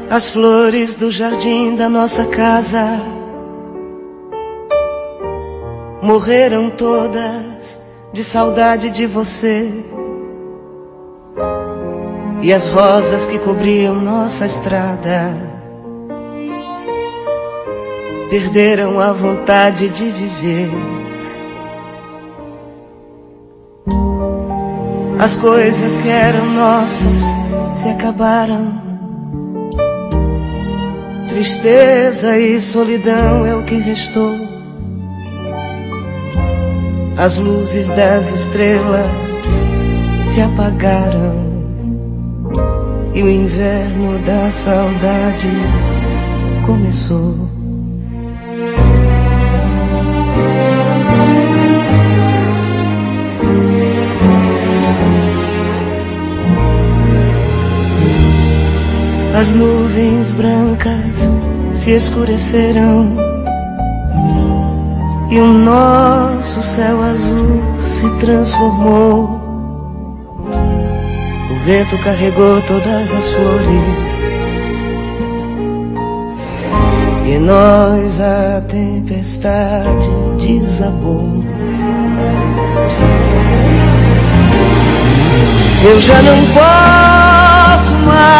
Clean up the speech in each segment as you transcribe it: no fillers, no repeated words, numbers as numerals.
As flores do jardim da nossa casa morreram todas de saudade de você. E as rosas que cobriam nossa estrada perderam a vontade de viver. As coisas que eram nossas se acabaram. Tristeza e solidão é o que restou. As luzes das estrelas se apagaram e o inverno da saudade começou. As nuvens brancas se escureceram e o nosso céu azul se transformou. O vento carregou todas as flores e em nós a tempestade desabou. Eu já não posso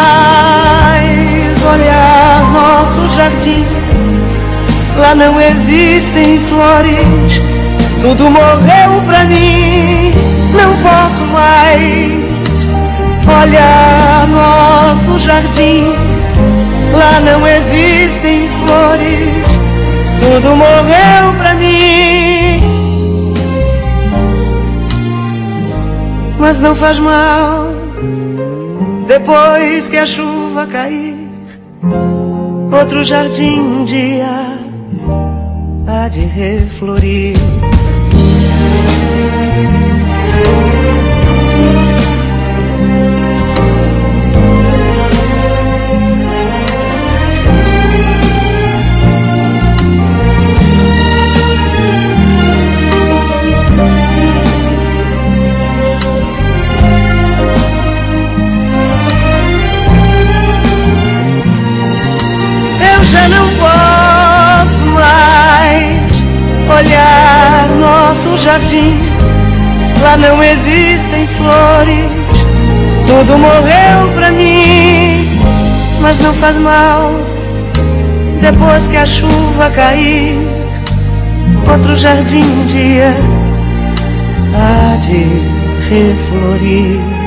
mais olhar nosso jardim. Lá não existem flores, tudo morreu pra mim. Não posso mais olhar nosso jardim. Lá não existem flores, tudo morreu pra mim. Mas não faz mal, depois que a chuva cair, outro jardim um dia há de reflorir. Já não posso mais olhar nosso jardim. Lá não existem flores, tudo morreu pra mim. Mas não faz mal, depois que a chuva cair, outro jardim um dia há de reflorir.